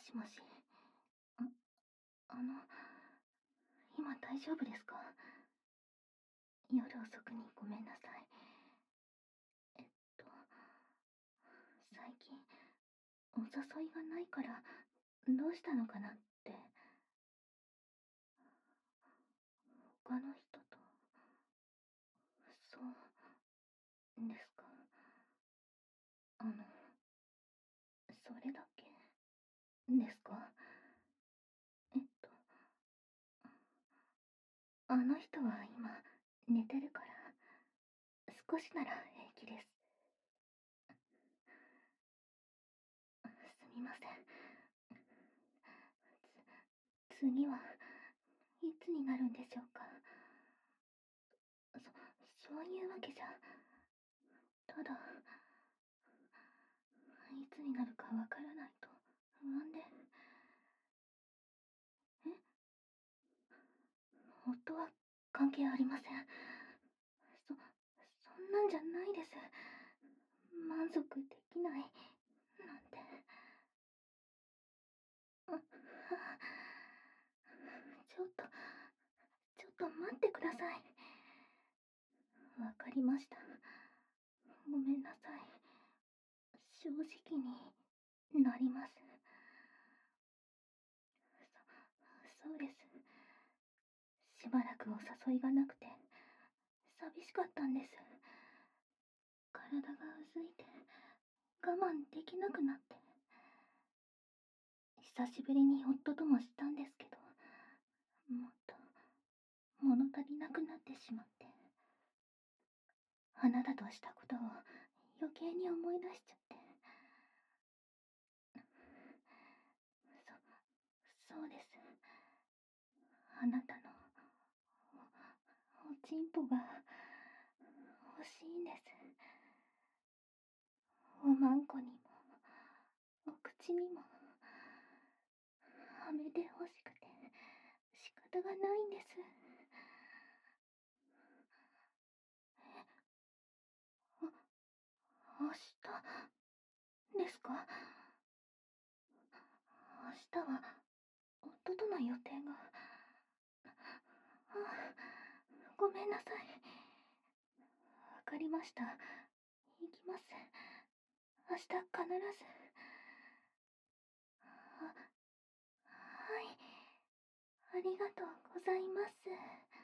しもし。あ、今大丈夫ですか？夜遅くにごめんなさい。えっと、最近、お誘いがないから、どうしたのかなって。他の人と、そうですか。あの、それだけですか？えっと、あの人は今、寝てるから、少しなら平気です。すみません。次はいつになるんでしょうか。そういうわけじゃ、ただ、いつになるかわからないと不安で。え、夫は関係ありません。そんなんじゃないです。満足できない、なんて。あちょっと、ちょっと待ってください。わかりました。ごめんなさい。正直になります。そうです。しばらくお誘いがなくて、寂しかったんです。体がうずいて、我慢できなくなって。久しぶりに夫ともしたんですけど、もっと物足りなくなってしまって。あなたとしたことを余計に思い出しちゃって。そうです。あなたのおちんぽが欲しいんです。おまんこにもお口にもはめて欲しくて仕方がないんです。明日ですか？明日は夫との予定が。ごめんなさい。わかりました。行きます。明日必ず。はい。ありがとうございます。